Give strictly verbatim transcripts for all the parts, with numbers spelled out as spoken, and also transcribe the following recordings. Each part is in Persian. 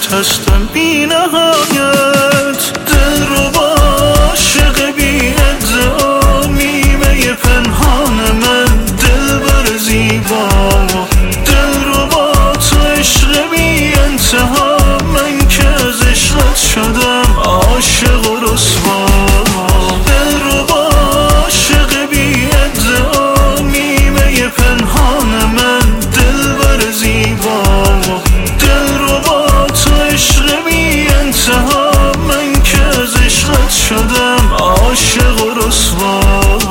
هستم بی نهایت. دل رو با عاشق بی ادعا، نیمه پنهان من دلبر زیبا. دل رو با تو عشق بی انتها، من که از عشقت شدم عاشق و رسوا. دل رو با عاشق بی ادعا، نیمه پنهان من دلبر زیبا. دل رو با تو عشق بی انتها، من که از عشقت شدم عاشق و رسوا.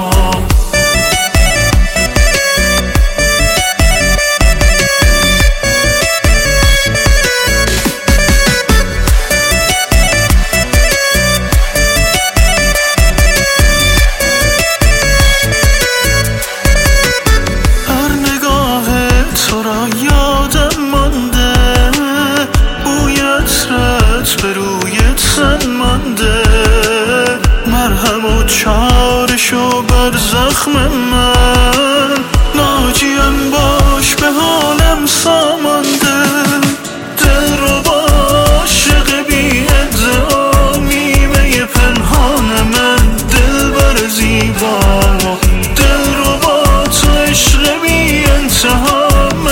یادم مانده بوی عطرت به روی تن مانده، مرهم و چارشو بر زخم من، ناجیم باش به حالم سامانده. دل رو با عاشق بی ادعا، نیمه پنهان من دلبر زیبا. دل رو با تو عشق بی انتها،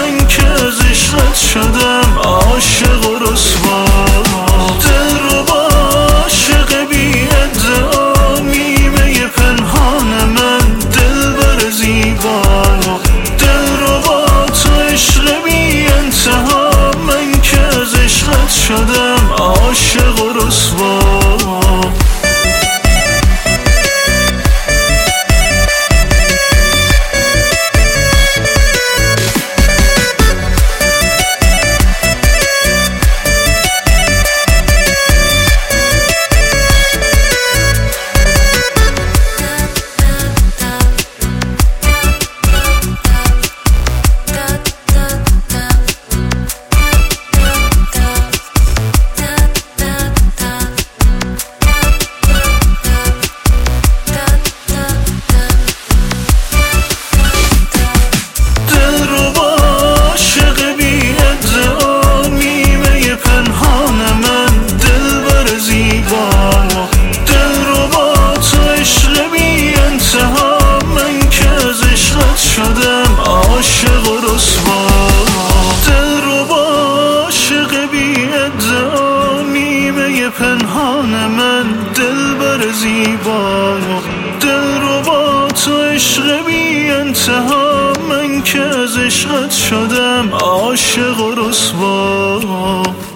شدم عاشق و رسوا. دل رو با عاشق بی ادعا، نیمه پنهان من دلبر زیبا. دل رو با تو عشق بی انتها، من که از عشقت شدم عاشق و رسوا. شدم عاشق و رسوا. دل رو با عاشق بی ادعا، نیمه پنهان من دلبر زیبا. دل رو با تو عشق بی انتها، من که از عشقت شدم عاشق و رسوا.